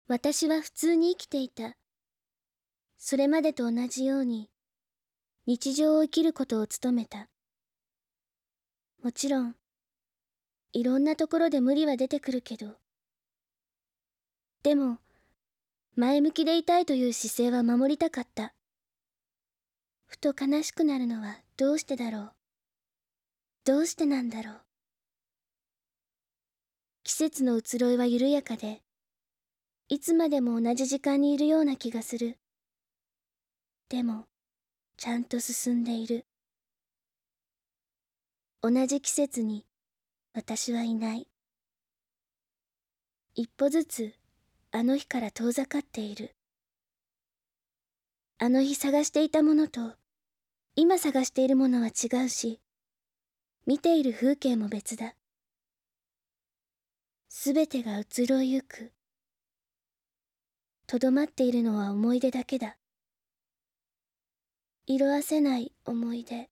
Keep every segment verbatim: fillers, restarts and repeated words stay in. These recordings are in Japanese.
私は普通に生きていた。それまでと同じように、日常を生きることを努めた。もちろん、いろんなところで無理は出てくるけど。でも、前向きでいたいという姿勢は守りたかった。ふと悲しくなるのはどうしてだろう。どうしてなんだろう。季節の移ろいは緩やかで、いつまでも同じ時間にいるような気がする。でも、ちゃんと進んでいる。同じ季節に、私はいない。一歩ずつ、あの日から遠ざかっている。あの日探していたものと、今探しているものは違うし、見ている風景も別だ。すべてが移ろいゆく。とどまっているのは思い出だけだ。色あせない思い出。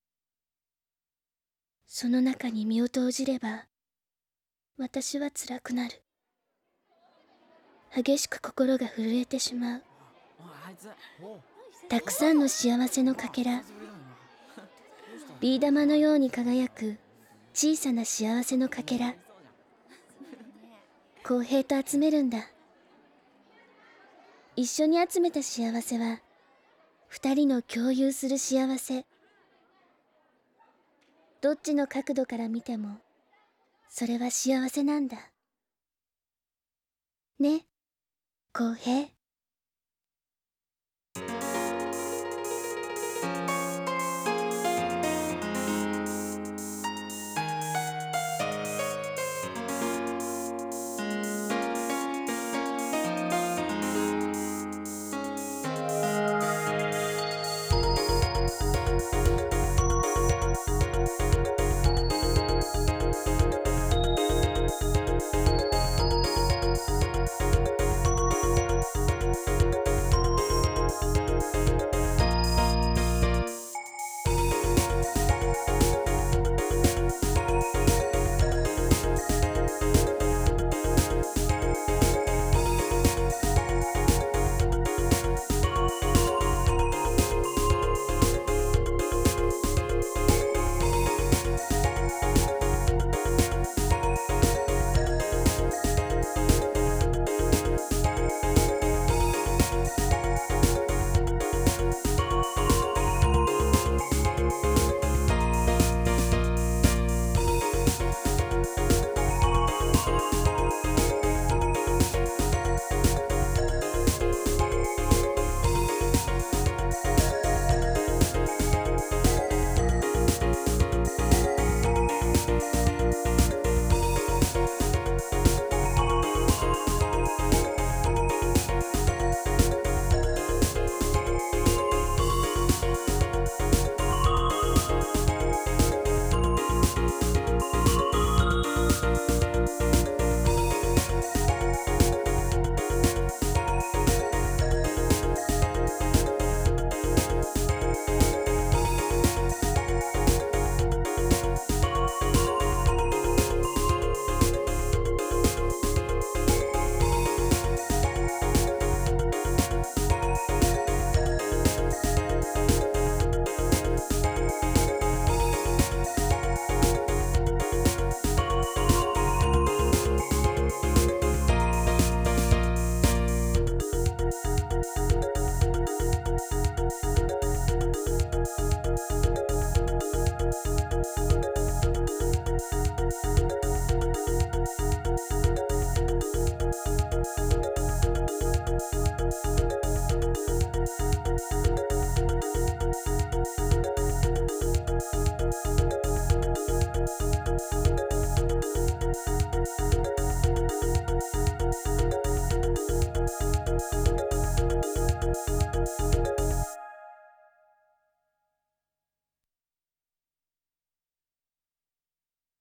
その中に身を投じれば、私は辛くなる。激しく心が震えてしまう。たくさんの幸せのかけら。ビー玉のように輝く小さな幸せのかけら。公平と集めるんだ。一緒に集めた幸せは、二人の共有する幸せ。どっちの角度から見ても、それは幸せなんだ。ね、公平。